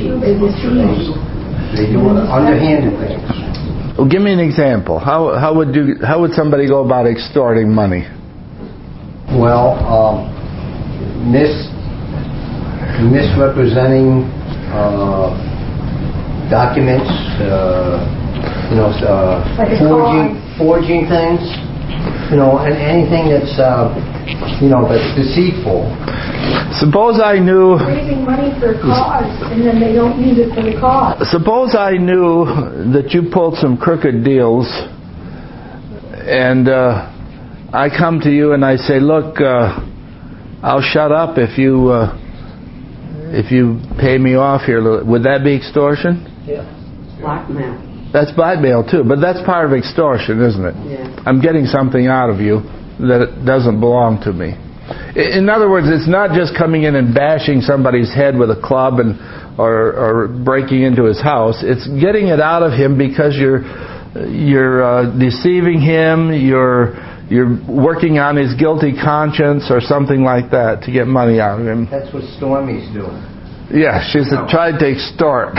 do underhanded things. Well, give me an example. How would somebody go about extorting money? Well, misrepresenting documents, forging things, and anything that's that's deceitful. Suppose I knew raising money for a cause, and then they don't use it for the cause. Suppose I knew that you pulled some crooked deals, and I come to you and I say, "Look, I'll shut up if you pay me off here." Would that be extortion? Yeah. Blackmail. That's blackmail too, but that's part of extortion, isn't it? Yeah. I'm getting something out of you that doesn't belong to me. In other words, it's not just coming in and bashing somebody's head with a club and or breaking into his house. It's getting it out of him because you're deceiving him, you're working on his guilty conscience or something like that to get money out of him. That's what Stormy's doing. Yeah, she's tried to extort.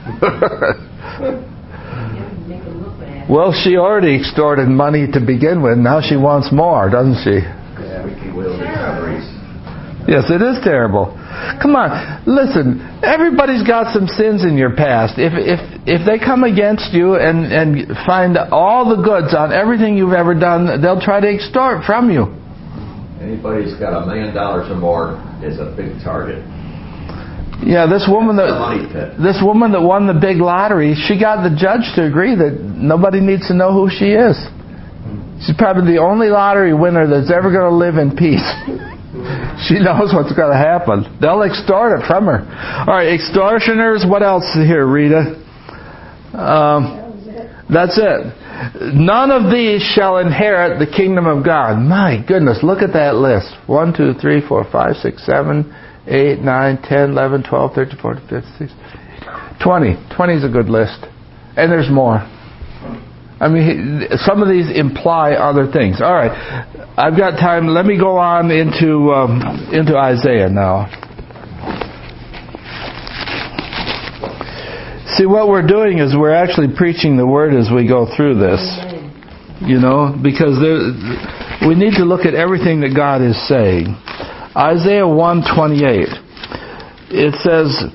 Well, she already extorted money to begin with. Now she wants more, doesn't she? Yeah, we can wield these boundaries. Yes, it is terrible. Come on, listen. Everybody's got some sins in your past. If they come against you and find all the goods on everything you've ever done, they'll try to extort from you. Anybody who's got $1 million or more is a big target. Yeah, this woman that won the big lottery, she got the judge to agree that nobody needs to know who she is. She's probably the only lottery winner that's ever going to live in peace. She knows what's going to happen. They'll extort it from her. All right, extortioners. What else here, Rita? That's it. None of these shall inherit the kingdom of God. My goodness, look at that list. 1, 2, 3, 4, 5, 6, 7, 8, 9, 10, 11, 12, 13, 14, 15, 16, 20. 20 is a good list. And there's more. I mean, some of these imply other things. All right. I've got time. Let me go on into Isaiah now. See, what we're doing is we're actually preaching the Word as we go through this. You know, because we need to look at everything that God is saying. Isaiah 1:28. It says,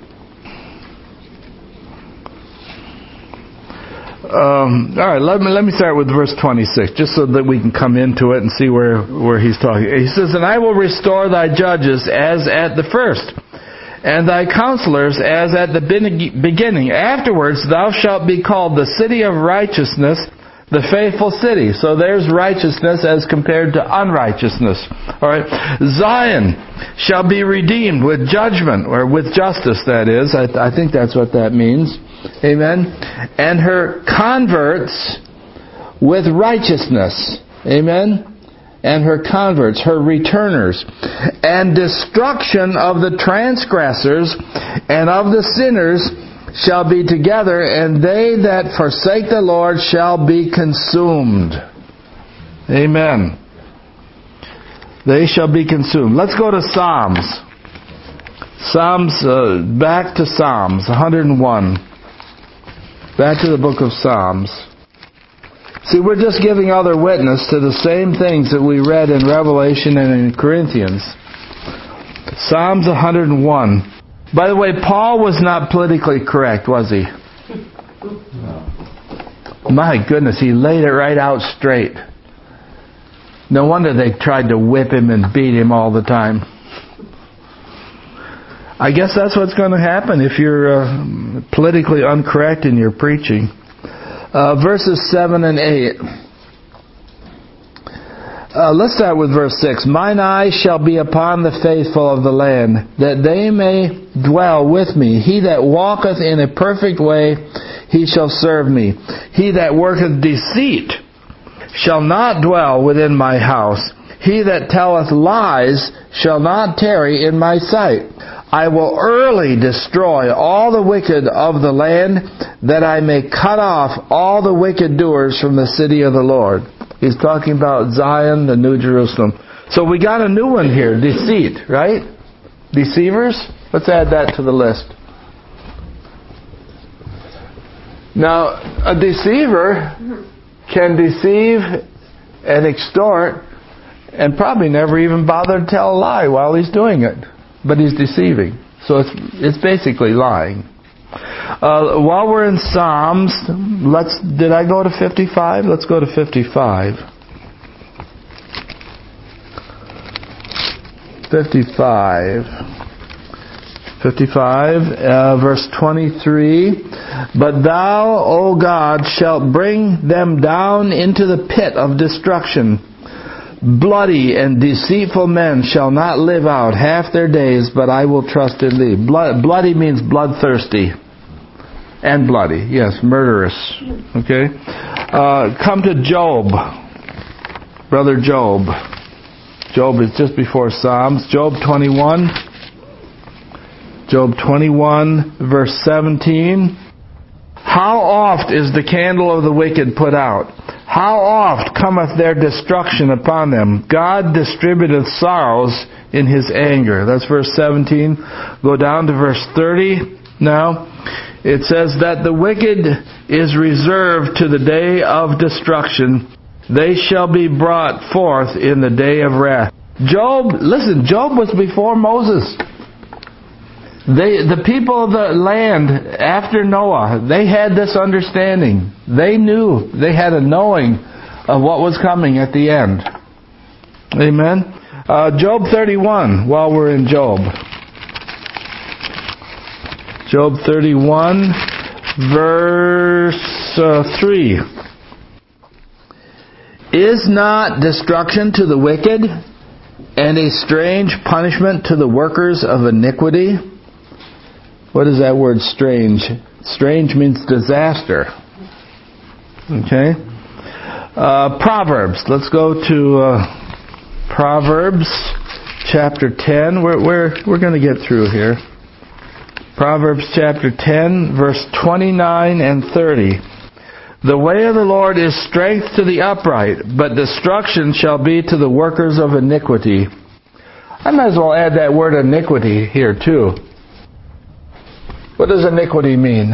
all right, let me start with verse 26, just so that we can come into it and see where he's talking. He says, "And I will restore thy judges as at the first, and thy counselors as at the beginning. Afterwards thou shalt be called the city of righteousness, the faithful city." So there's righteousness as compared to unrighteousness. All right. "Zion shall be redeemed with judgment," or with justice, that is. I think that's what that means. Amen. "And her converts with righteousness." Amen. "And her converts," her returners. "And destruction of the transgressors and of the sinners shall be together, and they that forsake the Lord shall be consumed." Amen. They shall be consumed. Let's go to Psalms. Back to Psalms 101. Back to the book of Psalms. See, we're just giving other witness to the same things that we read in Revelation and in Corinthians. Psalms 101. By the way, Paul was not politically correct, was he? No. My goodness, he laid it right out straight. No wonder they tried to whip him and beat him all the time. I guess that's what's going to happen if you're politically incorrect in your preaching. Verses 7 and 8. Let's start with verse 6. "Mine eyes shall be upon the faithful of the land, that they may dwell with me. He that walketh in a perfect way, he shall serve me. He that worketh deceit shall not dwell within my house. He that telleth lies shall not tarry in my sight. I will early destroy all the wicked of the land, that I may cut off all the wicked doers from the city of the Lord." He's talking about Zion, the New Jerusalem. So we got a new one here, deceit, right? Deceivers? Let's add that to the list. Now, a deceiver can deceive and extort and probably never even bother to tell a lie while he's doing it. But he's deceiving. So it's basically lying. While we're in Psalms, did I go to 55? Let's go to 55. 55, verse 23. "But thou, O God, shalt bring them down into the pit of destruction. Bloody and deceitful men shall not live out half their days, but I will trust in thee." Bloody means bloodthirsty. And bloody, yes, murderous. Okay? Come to Job. Brother Job. Job is just before Psalms. Job 21. Job 21, verse 17. How oft is the candle of the wicked put out? How oft cometh their destruction upon them? God distributeth sorrows in His anger. That's verse 17. Go down to verse 30 now. It says that the wicked is reserved to the day of destruction. They shall be brought forth in the day of wrath. Job was before Moses. The people of the land after Noah, they had this understanding. They knew, they had a knowing of what was coming at the end. Amen. Job 31, while we're in Job. Job 31, verse 3. Is not destruction to the wicked, and a strange punishment to the workers of iniquity? What is that word strange? Strange means disaster. Okay. Proverbs. Let's go to Proverbs chapter 10. We're going to get through here. Proverbs chapter 10, verse 29 and 30. The way of the Lord is strength to the upright, but destruction shall be to the workers of iniquity. I might as well add that word iniquity here too. What does iniquity mean?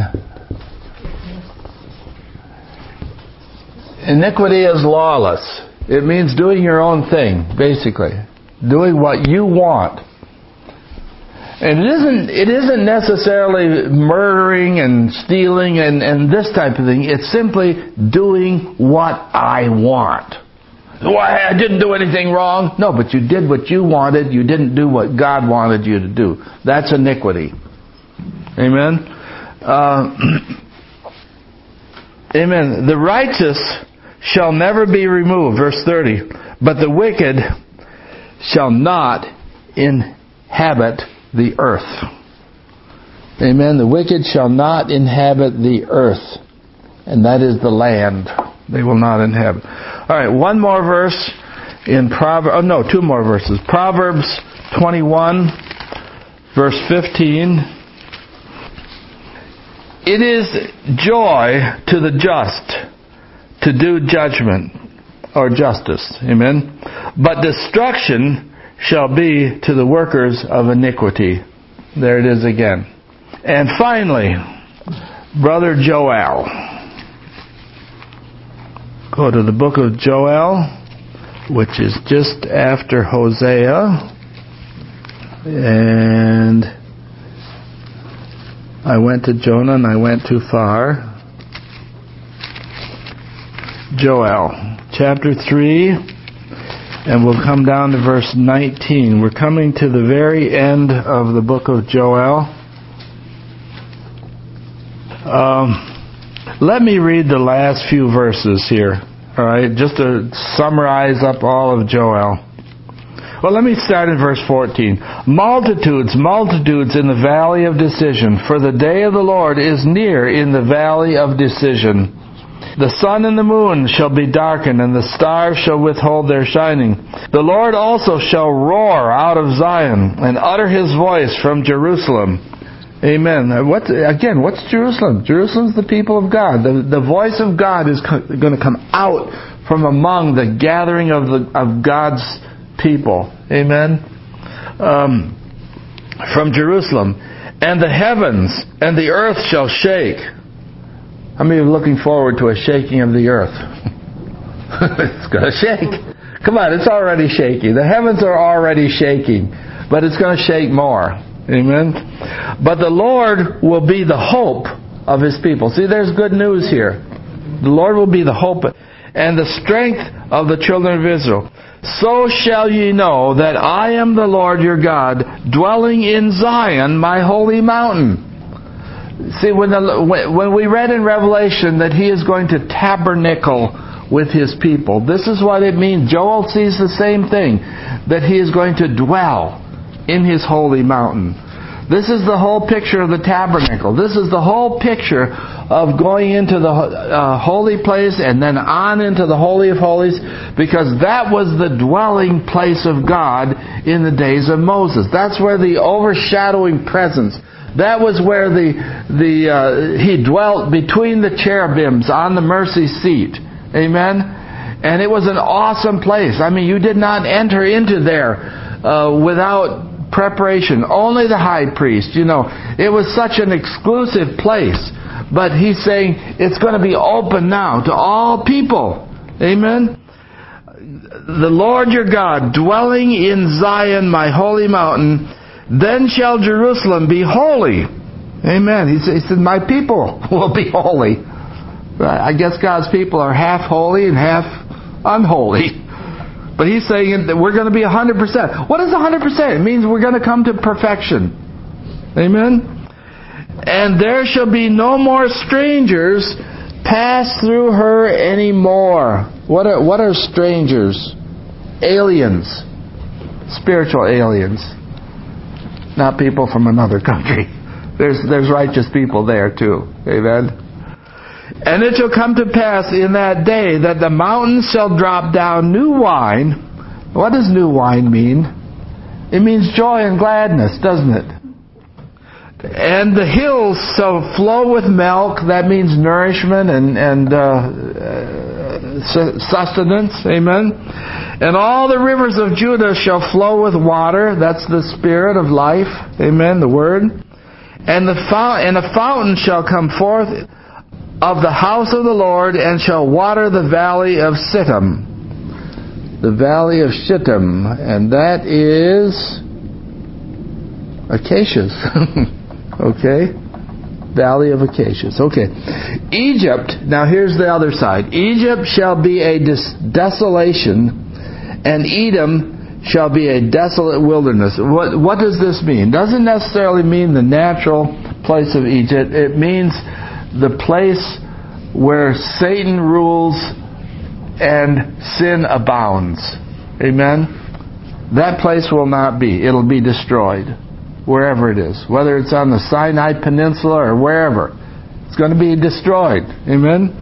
Iniquity is lawless. It means doing your own thing, basically. Doing what you want. And it isn't necessarily murdering and stealing and this type of thing. It's simply doing what I want. Why, I didn't do anything wrong. No, but you did what you wanted. You didn't do what God wanted you to do. That's iniquity. Amen. Amen. The righteous shall never be removed. Verse 30. But the wicked shall not inhabit the earth. Amen. The wicked shall not inhabit the earth. And that is the land. They will not inhabit. Alright, one more verse in Proverbs. Two more verses. Proverbs 21, verse 15. It is joy to the just to do judgment or justice. Amen. But destruction shall be to the workers of iniquity. There it is again. And finally, Brother Joel. Go to the book of Joel, which is just after Hosea. And I went to Jonah and I went too far. Joel, chapter 3, and we'll come down to verse 19. We're coming to the very end of the book of Joel. Let me read the last few verses here, alright, just to summarize up all of Joel. Well, let me start in verse 14. Multitudes, multitudes in the valley of decision, for the day of the Lord is near in the valley of decision. The sun and the moon shall be darkened, and the stars shall withhold their shining. The Lord also shall roar out of Zion, and utter His voice from Jerusalem. Amen. What's Jerusalem? Jerusalem's the people of God. The voice of God is going to come out from among the gathering of God's people. Amen. From Jerusalem. And the heavens and the earth shall shake. How many are looking forward to a shaking of the earth? It's going to shake. Come on, it's already shaking. The heavens are already shaking. But it's going to shake more. Amen. But the Lord will be the hope of His people. See, there's good news here. The Lord will be the hope and the strength of the children of Israel. So shall ye know that I am the Lord your God, dwelling in Zion, my holy mountain. See, when we read in Revelation that He is going to tabernacle with His people, this is what it means. Joel sees the same thing, that He is going to dwell in His holy mountain. This is the whole picture of the tabernacle. This is the whole picture of going into the holy place and then on into the Holy of Holies, because that was the dwelling place of God in the days of Moses. That's where the overshadowing presence, that was where He dwelt between the cherubims on the mercy seat. Amen? And it was an awesome place. I mean, you did not enter into there without preparation. Only the high priest, it was such an exclusive place. But He's saying it's going to be open now to all people. Amen? The Lord your God, dwelling in Zion, my holy mountain, then shall Jerusalem be holy. Amen. He said, my people will be holy. I guess God's people are half holy and half unholy. But He's saying that we're going to be 100%. What is 100%? It means we're going to come to perfection. Amen? And there shall be no more strangers pass through her anymore. What are strangers? Aliens. Spiritual aliens. Not people from another country. There's righteous people there too. Amen? And it shall come to pass in that day that the mountains shall drop down new wine. What does new wine mean? It means joy and gladness, doesn't it? And the hills shall flow with milk. That means nourishment and sustenance. Amen. And all the rivers of Judah shall flow with water. That's the Spirit of life. Amen. The Word. And a fountain shall come forth of the house of the Lord, and shall water the valley of Shittim. The valley of Shittim. And that is acacias. Okay? Valley of acacias. Okay. Egypt, now here's the other side. Egypt shall be a desolation, and Edom shall be a desolate wilderness. What does this mean? It doesn't necessarily mean the natural place of Egypt. It means the place where Satan rules and sin abounds. Amen? That place will not be. It'll be destroyed. Wherever it is. Whether it's on the Sinai Peninsula or wherever. It's going to be destroyed. Amen?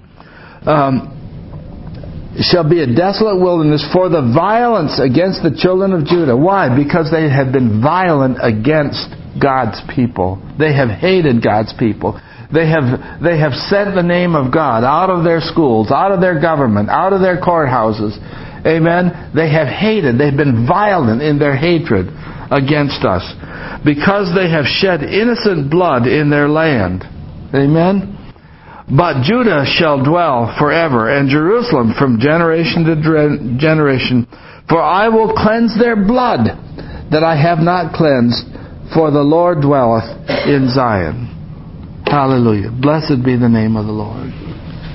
It shall be a desolate wilderness for the violence against the children of Judah. Why? Because they have been violent against God's people. They have hated God's people. They have sent the name of God out of their schools, out of their government, out of their courthouses. Amen? They have hated. They've been violent in their hatred against us, because they have shed innocent blood in their land. Amen? But Judah shall dwell forever, and Jerusalem from generation to generation. For I will cleanse their blood that I have not cleansed, for the Lord dwelleth in Zion. Hallelujah. Blessed be the name of the Lord.